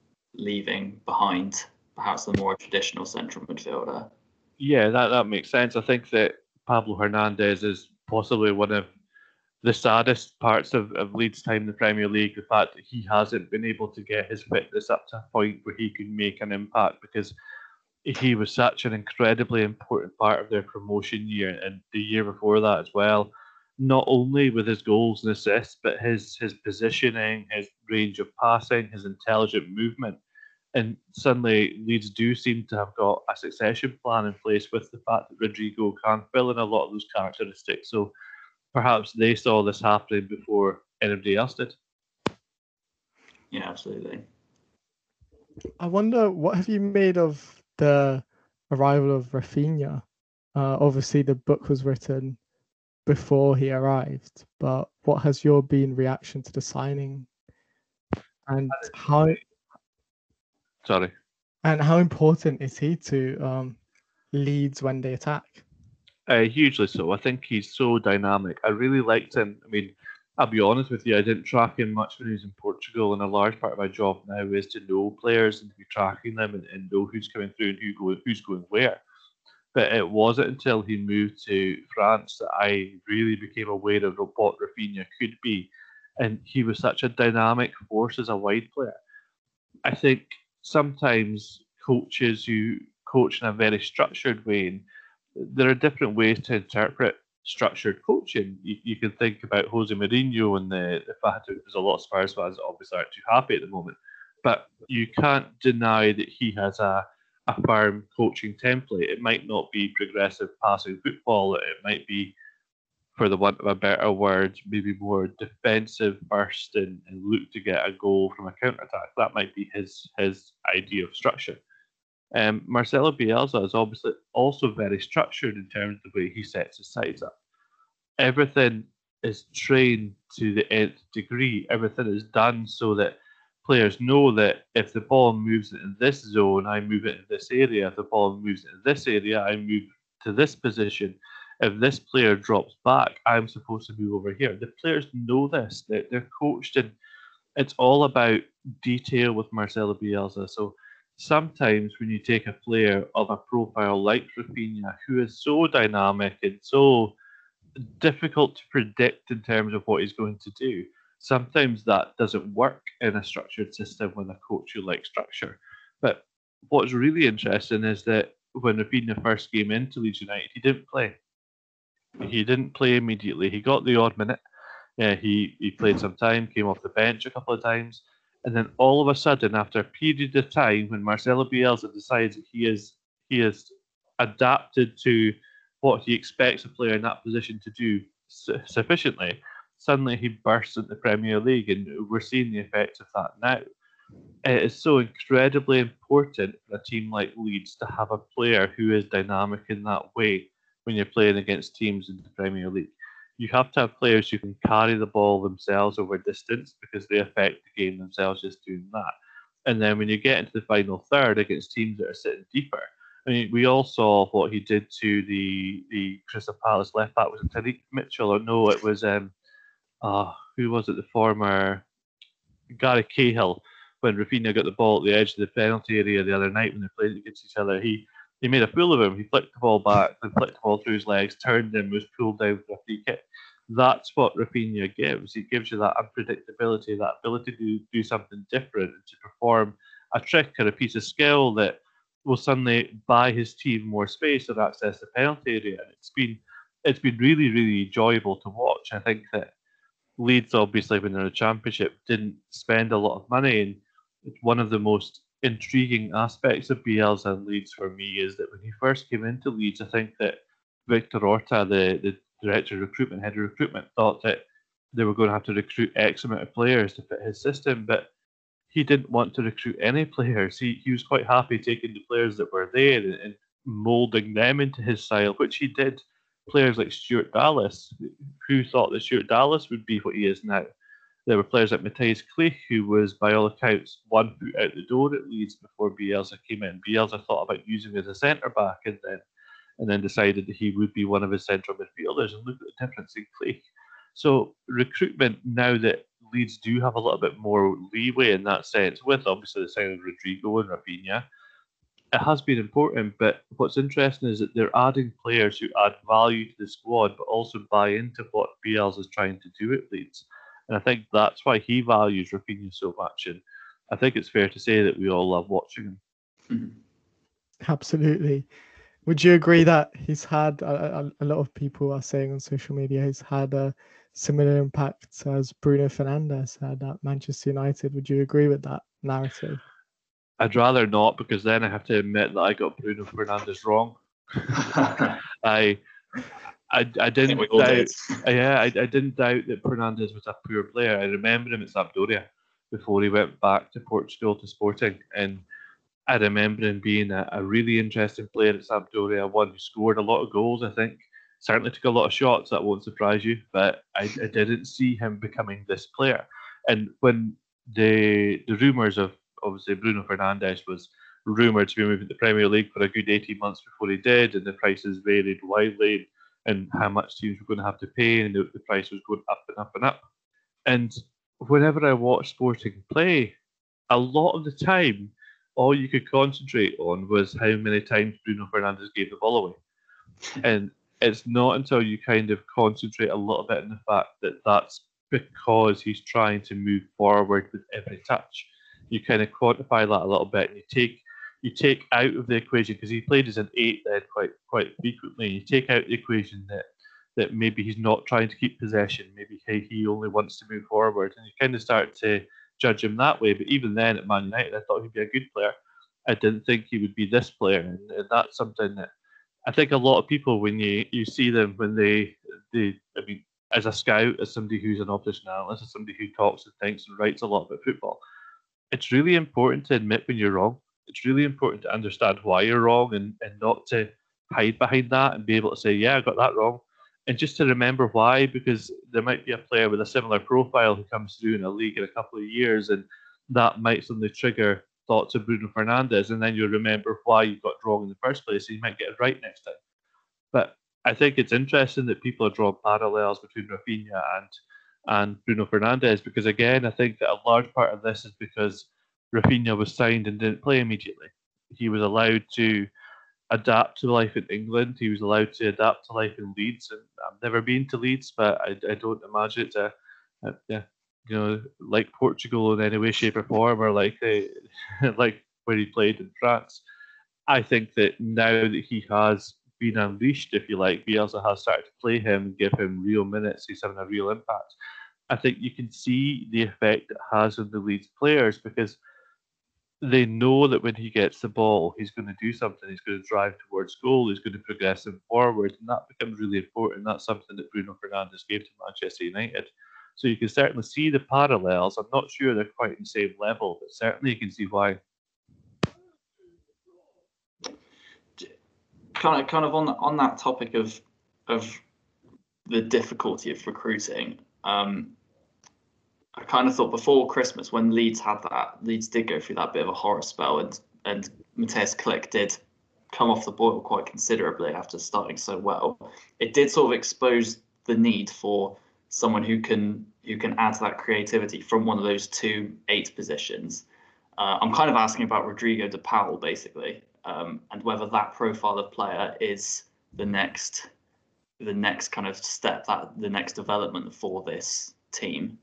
leaving behind, perhaps the more traditional central midfielder. Yeah, that, that makes sense. I think that Pablo Hernandez is possibly one of the saddest parts of, of Leeds' time in the Premier League, the fact that he hasn't been able to get his fitness up to a point where he can make an impact, because he was such an incredibly important part of their promotion year and the year before that as well. Not only with his goals and assists, but his his positioning, his range of passing, his intelligent movement. And suddenly Leeds do seem to have got a succession plan in place with the fact that Rodrigo can fill in a lot of those characteristics. So perhaps they saw this happening before anybody else did. Yeah, absolutely. I wonder, what have you made of the arrival of Rafinha? Uh, obviously, the book was written before he arrived, but what has your been reaction to the signing? And how... Sorry. And how important is he to um, Leeds when they attack? Uh, hugely so. I think he's so dynamic. I really liked him. I mean, I'll be honest with you, I didn't track him much when he was in Portugal, and a large part of my job now is to know players and to be tracking them and, and know who's coming through and who go, who's going where. But it wasn't until he moved to France that I really became aware of what Rafinha could be. And he was such a dynamic force as a wide player. I think sometimes coaches who coach in a very structured way, and there are different ways to interpret structured coaching. You, you can think about Jose Mourinho and the, the fact that there's a lot of Spurs fans that obviously aren't too happy at the moment. But you can't deny that he has a, a firm coaching template. It might not be progressive passing football. It might be, for the want of a better word, maybe more defensive first and, and look to get a goal from a counter-attack. That might be his his idea of structure. Um, Marcelo Bielsa is obviously also very structured in terms of the way he sets his sides up. Everything is trained to the nth degree. Everything is done so that players know that if the ball moves into this zone, I move it in this area. If the ball moves into this area, I move to this position. If this player drops back, I'm supposed to move over here. The players know this. They're, they're coached, and it's all about detail with Marcelo Bielsa. So sometimes when you take a player of a profile like Rafinha, who is so dynamic and so difficult to predict in terms of what he's going to do, sometimes that doesn't work in a structured system with a coach who likes structure. But what's really interesting is that when Rafinha first came into Leeds United, he didn't play. He didn't play immediately. He got the odd minute. Yeah, he, he played some time, came off the bench a couple of times, and then all of a sudden, after a period of time, when Marcelo Bielsa decides that he is he is adapted to what he expects a player in that position to do su- sufficiently, suddenly he bursts into the Premier League, and we're seeing the effects of that now. It is so incredibly important for a team like Leeds to have a player who is dynamic in that way when you're playing against teams in the Premier League. You have to have players who can carry the ball themselves over distance because they affect the game themselves just doing that. And then when you get into the final third against teams that are sitting deeper, I mean, we all saw what he did to the the Crystal Palace left back. Was it Tariq Mitchell or no? It was um, uh, who was it? The former Gary Cahill. When Rafinha got the ball at the edge of the penalty area the other night when they played against each other, he he made a fool of him. He flicked the ball back, then flicked the ball through his legs, turned him, was pulled down for a free kick. That's what Rafinha gives. He gives you that unpredictability, that ability to do something different, to perform a trick or a piece of skill that will suddenly buy his team more space or access the penalty area. And it's been it's been really, really enjoyable to watch. I think that Leeds, obviously, when they're in the Championship, didn't spend a lot of money, and it's one of the most intriguing aspects of Bielsa and Leeds for me is that when he first came into Leeds, I think that Victor Orta, the, the director of recruitment, head of recruitment, thought that they were going to have to recruit X amount of players to fit his system, but he didn't want to recruit any players. He, he was quite happy taking the players that were there and, and moulding them into his style, which he did. Players like Stuart Dallas, who thought that Stuart Dallas would be what he is now. There were players like Matthias Clich, who was, by all accounts, one foot out the door at Leeds before Bielsa came in. Bielsa thought about using him as a centre-back and then and then decided that he would be one of his central midfielders, and look at the difference in Clich. So recruitment, now that Leeds do have a little bit more leeway in that sense, with obviously the signing of Rodrigo and Rafinha, it has been important. But what's interesting is that they're adding players who add value to the squad, but also buy into what Bielsa is trying to do at Leeds. And I think that's why he values Rafinha so much. And I think it's fair to say that we all love watching him. Mm-hmm. Absolutely. Would you agree that he's had, a, a, a lot of people are saying on social media, he's had a similar impact as Bruno Fernandes had at Manchester United? Would you agree with that narrative? I'd rather not, because then I have to admit that I got Bruno Fernandes wrong. I, I, I didn't I doubt. did. Yeah, I, I didn't doubt that Fernandes was a poor player. I remember him at Sampdoria before he went back to Portugal to Sporting, and I remember him being a, a really interesting player at Sampdoria, one who scored a lot of goals, I think. Certainly took a lot of shots, that won't surprise you, but I, I didn't see him becoming this player. And when the the rumours of, obviously, Bruno Fernandes was rumoured to be moving to the Premier League for a good eighteen months before he did, and the prices varied widely, and how much teams were going to have to pay, and the, the price was going up and up and up. And whenever I watched Sporting play, a lot of the time, all you could concentrate on was how many times Bruno Fernandes gave the ball away. And it's not until you kind of concentrate a little bit on the fact that that's because he's trying to move forward with every touch. You kind of quantify that a little bit, and you take you take out of the equation, because he played as an eight then quite quite frequently. You take out the equation that that maybe he's not trying to keep possession, maybe he, he only wants to move forward, and you kind of start to judge him that way. But even then at Man United, I thought he'd be a good player. I didn't think he would be this player, and, and that's something that I think a lot of people, when you, you see them, when they, they, I mean, as a scout, as somebody who's an opposition analyst, as somebody who talks and thinks and writes a lot about football, it's really important to admit when you're wrong. It's really important to understand why you're wrong, and, and not to hide behind that and be able to say, yeah, I got that wrong. And just to remember why, because there might be a player with a similar profile who comes through in a league in a couple of years, and that might suddenly trigger thoughts of Bruno Fernandes, and then you'll remember why you got wrong in the first place, and you might get it right next time. But I think it's interesting that people are drawing parallels between Rafinha and and Bruno Fernandes, because again, I think that a large part of this is because Rafinha was signed and didn't play immediately. He was allowed to adapt to life in England. He was allowed to adapt to life in Leeds. And I've never been to Leeds, but I, I don't imagine it's a, a yeah, you know, like Portugal in any way, shape, or form, or like a, like where he played in France. I think that now that he has been unleashed, if you like, Bielsa has started to play him, give him real minutes. He's having a real impact. I think you can see the effect it has on the Leeds players, because they know that when he gets the ball, he's going to do something. He's going to drive towards goal. He's going to progress them forward, and that becomes really important. That's something that Bruno Fernandes gave to Manchester United. So you can certainly see the parallels. I'm not sure they're quite on the same level, but certainly you can see why. Kind of, kind of on on that topic of of the difficulty of recruiting. Um, I kind of thought before Christmas, when Leeds had that, Leeds did go through that bit of a horror spell, and and Matthias Klich did come off the boil quite considerably after starting so well. It did sort of expose the need for someone who can who can add that creativity from one of those two eight positions. Uh, I'm kind of asking about Rodrigo de Paul, basically, um, and whether that profile of player is the next the next kind of step, that the next development for this team.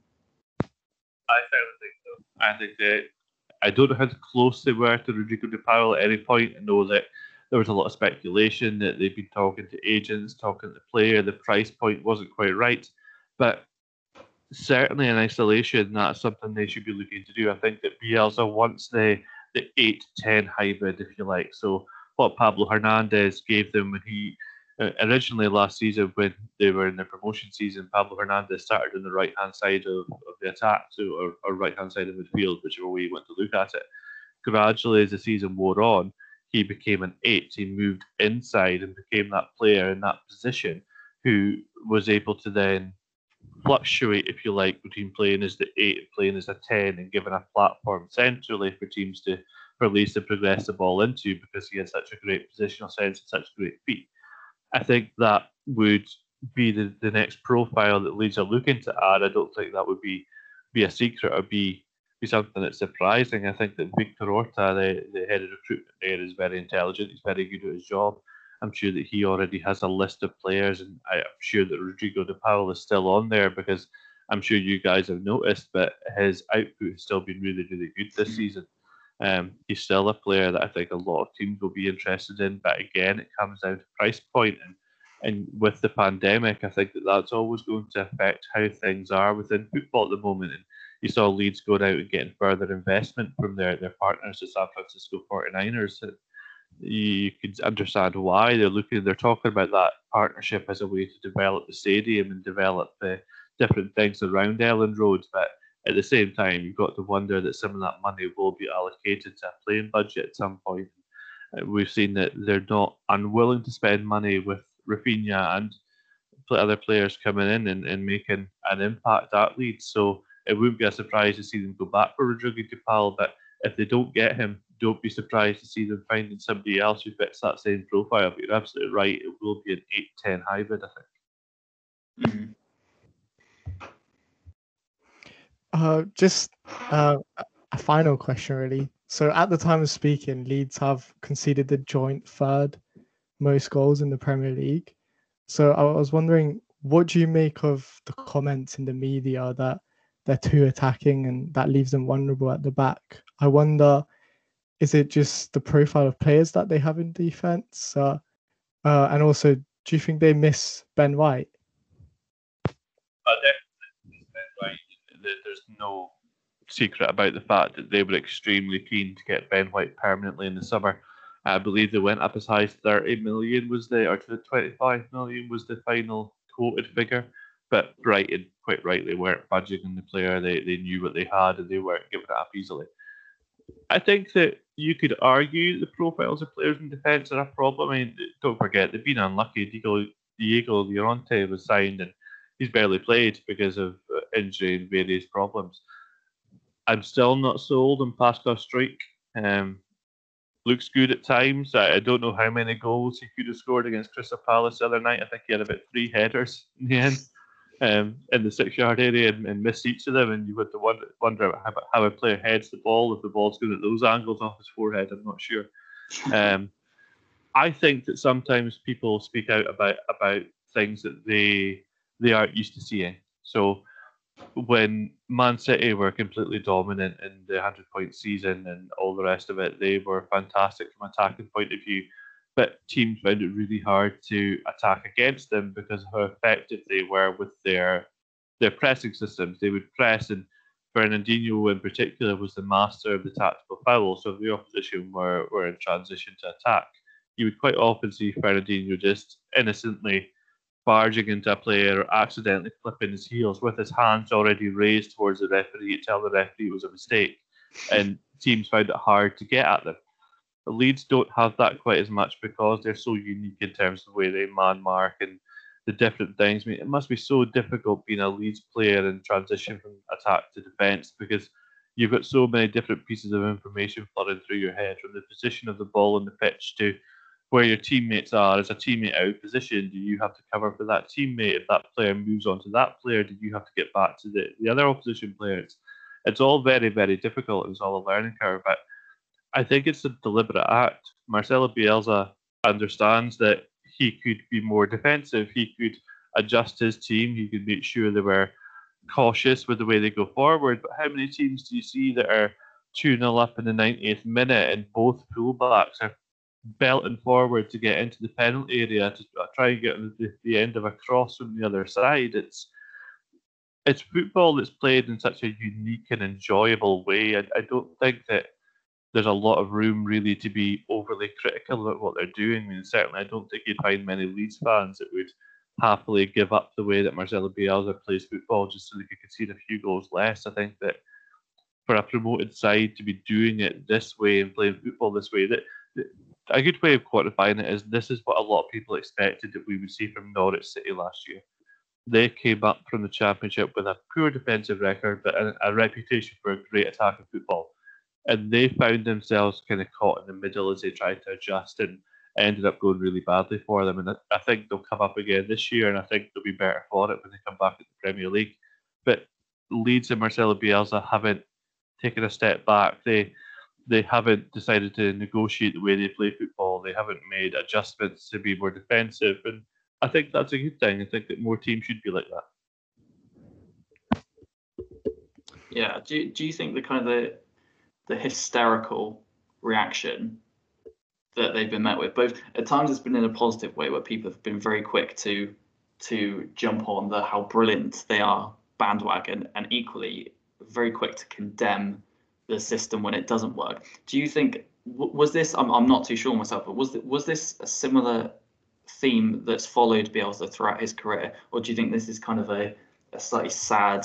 I certainly think so. I think that I don't know how close they were to Rodrigo de Paul at any point. I know that there was a lot of speculation that they'd been talking to agents, talking to the player. The price point wasn't quite right, but certainly in isolation, that's something they should be looking to do. I think that Bielsa wants the the eight ten hybrid, if you like. So what Pablo Hernandez gave them when he uh, originally last season, when they were in their promotion season, Pablo Hernandez started on the right hand side of, of the attack, so or, or right hand side of midfield, whichever way you want to look at it. Gradually, as the season wore on, he became an eight. He moved inside and became that player in that position who was able to then fluctuate, if you like, between playing as the eight and playing as a ten, and giving a platform centrally for teams to, for Leeds to progress the ball into, because he had such a great positional sense and such great feet. I think that would be the, the next profile that Leeds are looking to add. I don't think that would be be a secret or be be something that's surprising. I think that Victor Orta, the, the head of recruitment there, is very intelligent. He's very good at his job. I'm sure that he already has a list of players, and I'm sure that Rodrigo de Paul is still on there, because I'm sure you guys have noticed, but his output has still been really, really good this season. Um, he's still a player that I think a lot of teams will be interested in, but again, it comes down to price point, and and with the pandemic, I think that that's always going to affect how things are within football at the moment. And you saw Leeds going out and getting further investment from their, their partners, the San Francisco forty-niners. You could understand why they're looking. They're talking about that partnership as a way to develop the stadium and develop the different things around Elland Road, but at the same time, you've got to wonder that some of that money will be allocated to a playing budget at some point. We've seen that they're not unwilling to spend money with Rafinha and other players coming in and, and making an impact at Leeds. So it wouldn't be a surprise to see them go back for Rodrigo de Paul, but if they don't get him, don't be surprised to see them finding somebody else who fits that same profile. But you're absolutely right, it will be an eight ten hybrid, I think. Mm-hmm. Uh, just uh, a final question, really. So, at the time of speaking, Leeds have conceded the joint third most goals in the Premier League. So, I was wondering, what do you make of the comments in the media that they're too attacking and that leaves them vulnerable at the back? I wonder, is it just the profile of players that they have in defense? Uh, uh, and also, do you think they miss Ben White? Uh, definitely Ben White. There's no secret about the fact that they were extremely keen to get Ben White permanently in the summer. I believe they went up as high as thirty million was the, or to twenty-five million was the final quoted figure. But Brighton, quite rightly, weren't budging on the player. They they knew what they had and they weren't giving it up easily. I think that you could argue the profiles of players in defence are a problem. I mean, don't forget, they've been unlucky. Diego, Diego Llorente was signed and he's barely played because of injury and various problems. I'm still not sold on Pascal Struijk. Um, looks good at times. I, I don't know how many goals he could have scored against Crystal Palace the other night. I think he had about three headers in the end, um, in the six-yard area and, and missed each of them. And you would wonder, wonder how, how a player heads the ball if the ball's going at those angles off his forehead. I'm not sure. Um, I think that sometimes people speak out about about things that they they aren't used to seeing. So when Man City were completely dominant in the hundred-point season and all the rest of it, they were fantastic from an attacking point of view. But teams found it really hard to attack against them because of how effective they were with their their pressing systems. They would press, and Fernandinho in particular was the master of the tactical foul. So if the opposition were, were in transition to attack, you would quite often see Fernandinho just innocently barging into a player or accidentally flipping his heels with his hands already raised towards the referee to tell the referee it was a mistake. And teams found it hard to get at them. But Leeds don't have that quite as much because they're so unique in terms of the way they man mark and the different things. I mean, it must be so difficult being a Leeds player and transition from attack to defence because you've got so many different pieces of information flooding through your head, from the position of the ball on the pitch to where your teammates are. As a teammate out of position, do you have to cover for that teammate? If that player moves on to that player, do you have to get back to the, the other opposition players? It's all very, very difficult. It's all a learning curve. But I think it's a deliberate act. Marcelo Bielsa understands that he could be more defensive. He could adjust his team. He could make sure they were cautious with the way they go forward. But how many teams do you see that are two nil up in the ninetieth minute and both fullbacks are belting forward to get into the penalty area to try and get the, the end of a cross from the other side? It's it's football that's played in such a unique and enjoyable way. I, I don't think that there's a lot of room really to be overly critical about what they're doing. I mean, certainly I don't think you'd find many Leeds fans that would happily give up the way that Marcelo Bielsa plays football just so they could concede a few goals less. I think that for a promoted side to be doing it this way and playing football this way, that, that a good way of quantifying it is this is what a lot of people expected that we would see from Norwich City last year. They came up from the Championship with a poor defensive record but a, a reputation for a great attacking football. And they found themselves kind of caught in the middle as they tried to adjust and ended up going really badly for them. And I think they'll come up again this year, and I think they'll be better for it when they come back at the Premier League. But Leeds and Marcelo Bielsa haven't taken a step back. They they haven't decided to negotiate the way they play football. They haven't made adjustments to be more defensive. And I think that's a good thing. I think that more teams should be like that. Yeah. Do, do you think the kind of the the hysterical reaction that they've been met with, both at times it's been in a positive way where people have been very quick to to jump on the how brilliant they are bandwagon, and equally very quick to condemn the system when it doesn't work. Do you think was this? I'm I'm not too sure myself, but was was this a similar theme that's followed Bielsa throughout his career, or do you think this is kind of a, a slightly sad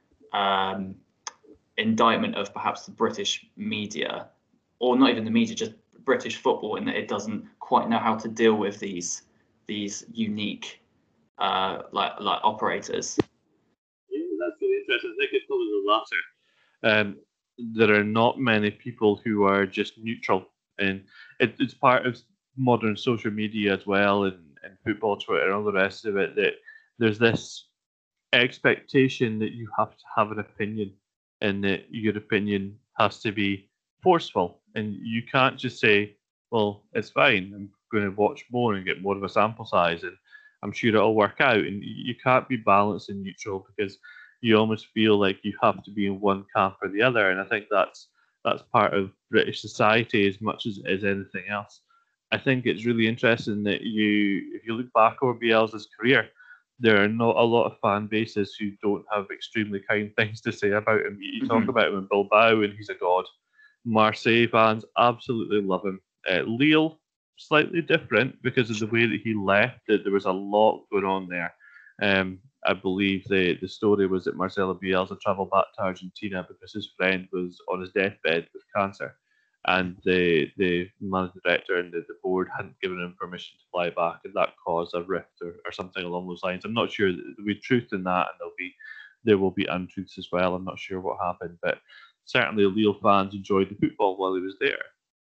um, indictment of perhaps the British media, or not even the media, just British football, in that it doesn't quite know how to deal with these these unique uh, like like operators? Yeah, that's really interesting. I think it's probably the latter. Um, there are not many people who are just neutral, and it, it's part of modern social media as well, and, and football Twitter and all the rest of it, that there's this expectation that you have to have an opinion, and that your opinion has to be forceful, and you can't just say, well, it's fine, I'm going to watch more and get more of a sample size and I'm sure it'll work out. And you can't be balanced and neutral because you almost feel like you have to be in one camp or the other. And I think that's that's part of British society as much as it is anything else. I think it's really interesting that you, if you look back over Bielsa's career, there are not a lot of fan bases who don't have extremely kind things to say about him. You mm-hmm. talk about him in Bilbao and he's a god. Marseille fans absolutely love him. Uh, Lille, slightly different because of the way that he left. That there was a lot going on there. Um, I believe the, the story was that Marcelo Bielsa travelled back to Argentina because his friend was on his deathbed with cancer. And the the managing director and the, the board hadn't given him permission to fly back, and that caused a rift or, or something along those lines. I'm not sure. There'll be truth in that, and there'll be there will be untruths as well. I'm not sure what happened, but certainly Lille fans enjoyed the football while he was there.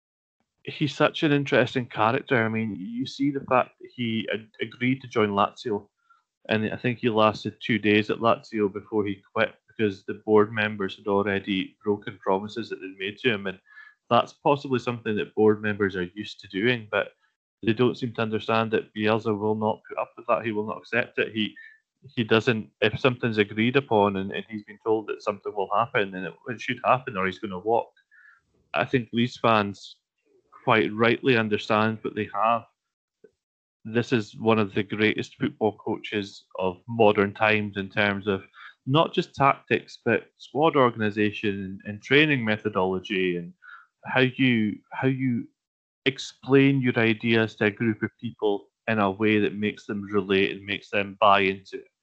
He's such an interesting character. I mean, you see the fact that he ad- agreed to join Lazio, and I think he lasted two days at Lazio before he quit because the board members had already broken promises that they'd made to him, and that's possibly something that board members are used to doing, but they don't seem to understand that Bielsa will not put up with that. He will not accept it. He he doesn't. If something's agreed upon and, and he's been told that something will happen, and it, it should happen, or he's going to walk. I think Leeds fans quite rightly understand what they have. This is one of the greatest football coaches of modern times in terms of not just tactics, but squad organisation and, and training methodology and how you how you explain your ideas to a group of people in a way that makes them relate and makes them buy into it.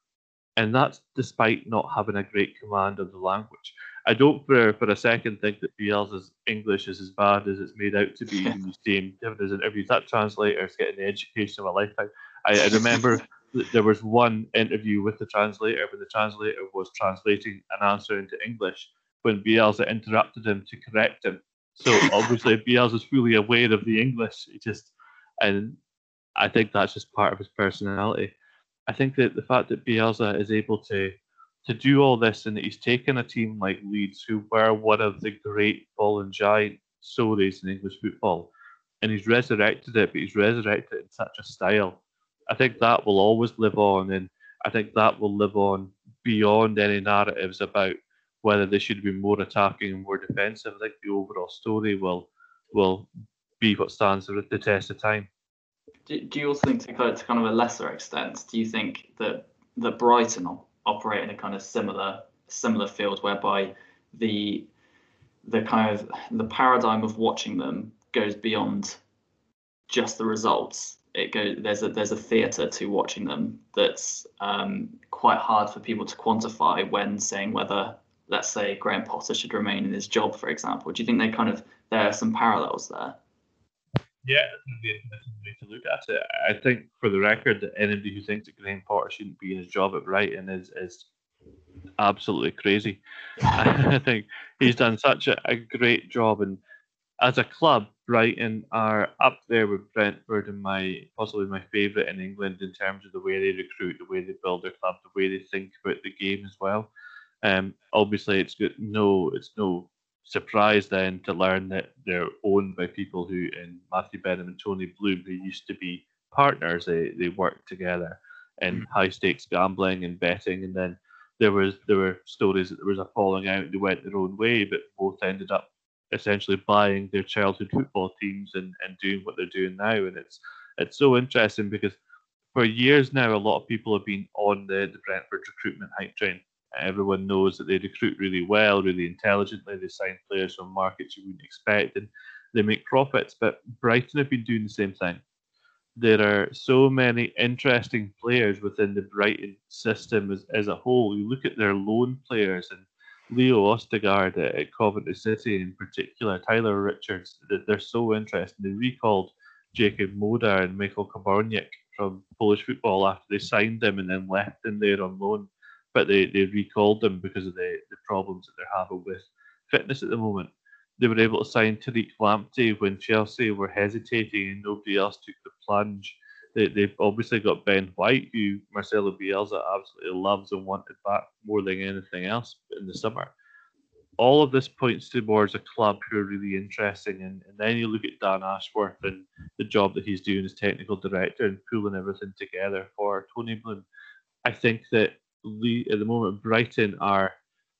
And that's despite not having a great command of the language. I don't for, for a second think that Bielsa's English is as bad as it's made out to be when you see him giving his interviews. That translator is getting the education of a lifetime. I, I remember that there was one interview with the translator when the translator was translating an answer into English when Bielsa interrupted him to correct him. So obviously Bielsa's fully aware of the English. He just, and I think that's just part of his personality. I think that the fact that Bielsa is able to to do all this and that he's taken a team like Leeds, who were one of the great fallen giant stories in English football, and he's resurrected it, but he's resurrected it in such a style. I think that will always live on, and I think that will live on beyond any narratives about whether they should be more attacking and more defensive. I think the overall story will will be what stands the test of time. Do, do you also think, to go to kind of a lesser extent, do you think that that Brighton operate in a kind of similar similar field whereby the the kind of the paradigm of watching them goes beyond just the results? It goes there's a there's a theatre to watching them that's um, quite hard for people to quantify when saying whether, let's say, Graham Potter should remain in his job, for example. Do you think they kind of there are some parallels there? Yeah, that's going to be a interesting way to look at it. I think, for the record, that anybody who thinks that Graham Potter shouldn't be in his job at Brighton is is absolutely crazy. I think he's done such a, a great job, and as a club, Brighton are up there with Brentford and my possibly my favourite in England in terms of the way they recruit, the way they build their club, the way they think about the game as well. Um, obviously, it's good. No, it's no surprise then to learn that they're owned by people who, in Matthew Benham and Tony Bloom, who used to be partners. They they worked together in high stakes gambling and betting, and then there was there were stories that there was a falling out. They went their own way, but both ended up essentially buying their childhood football teams and, and doing what they're doing now. And it's it's so interesting because for years now, a lot of people have been on the, the Brentford recruitment hype train. Everyone knows that they recruit really well, really intelligently. They sign players from markets you wouldn't expect, and they make profits. But Brighton have been doing the same thing. There are so many interesting players within the Brighton system as, as a whole. You look at their loan players, and Leo Ostigard at, at Coventry City in particular, Tyler Richards, they're so interesting. They recalled Jacob Moda and Michael Kaborniak from Polish football after they signed them and then left them there on loan. But they, they recalled them because of the, the problems that they're having with fitness at the moment. They were able to sign Tariq Lamptey when Chelsea were hesitating and nobody else took the plunge. They, they've obviously got Ben White, who Marcelo Bielsa absolutely loves and wanted back more than anything else in the summer. All of this points towards a club who are really interesting. And, and then you look at Dan Ashworth and the job that he's doing as technical director and pulling everything together for Tony Bloom. I think that Lee, at the moment, Brighton are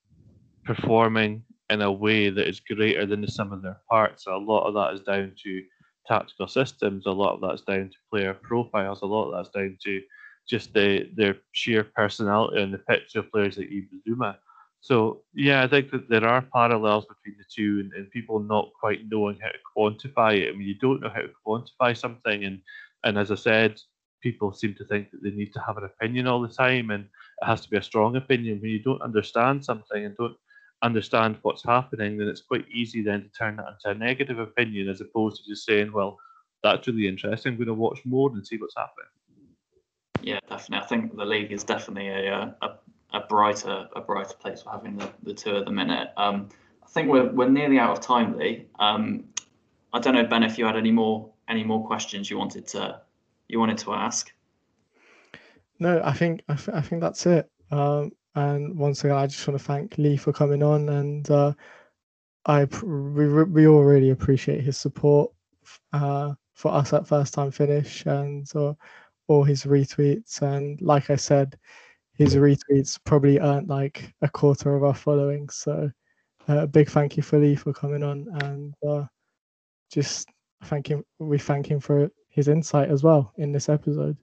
performing in a way that is greater than the sum of their parts. A lot of that is down to tactical systems. A lot of that's down to player profiles. A lot of that's down to just the, their sheer personality on the pitch of players like Ibn Zuma. So, yeah, I think that there are parallels between the two and, and people not quite knowing how to quantify it. I mean, you don't know how to quantify something. And, and as I said, people seem to think that they need to have an opinion all the time, and it has to be a strong opinion. When you don't understand something and don't understand what's happening, then it's quite easy then to turn that into a negative opinion as opposed to just saying, well, that's really interesting, I'm going to watch more and see what's happening. Yeah, definitely. I think the league is definitely a a, a brighter a brighter place for having the, the two at the minute. Um, think we're we're nearly out of time, Lee. Um, I don't know, Ben, if you had any more any more questions you wanted to you wanted to ask. No, I think I, th- I think that's it. Um, and once again, I just want to thank Lee for coming on, and uh, I pr- we re- we all really appreciate his support uh, for us at First Time Finish, and uh, all his retweets. And like I said, his retweets probably earned like a quarter of our following. So uh, a big thank you for Lee for coming on, and uh, just thank him. We thank him for his insight as well in this episode.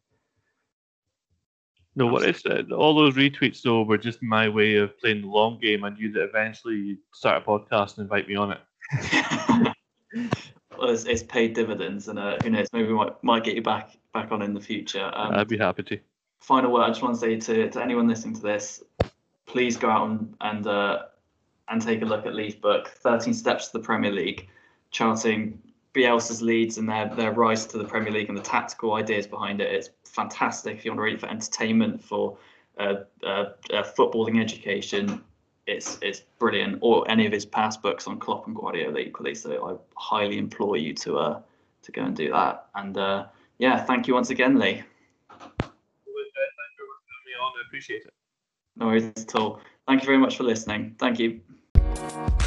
No, what is it? All those retweets though were just my way of playing the long game. I knew that eventually you'd start a podcast and invite me on it. Well, it's, it's paid dividends, and uh, who knows, maybe we might might get you back back on in the future. Um, I'd be happy to. Final word, I just want to say to, to anyone listening to this, please go out and and, uh, and take a look at Lee's book, thirteen Steps to the Premier League, charting Bielsa's Leeds and their, their rise to the Premier League and the tactical ideas behind it. It's fantastic if you want to read it for entertainment, for uh, uh, uh, footballing education. It's it's brilliant. Or any of his past books on Klopp and Guardiola equally. So I highly implore you to uh, to go and do that. And uh, yeah, thank you once again, Lee. I appreciate it. No worries at all. Thank you very much for listening. Thank you.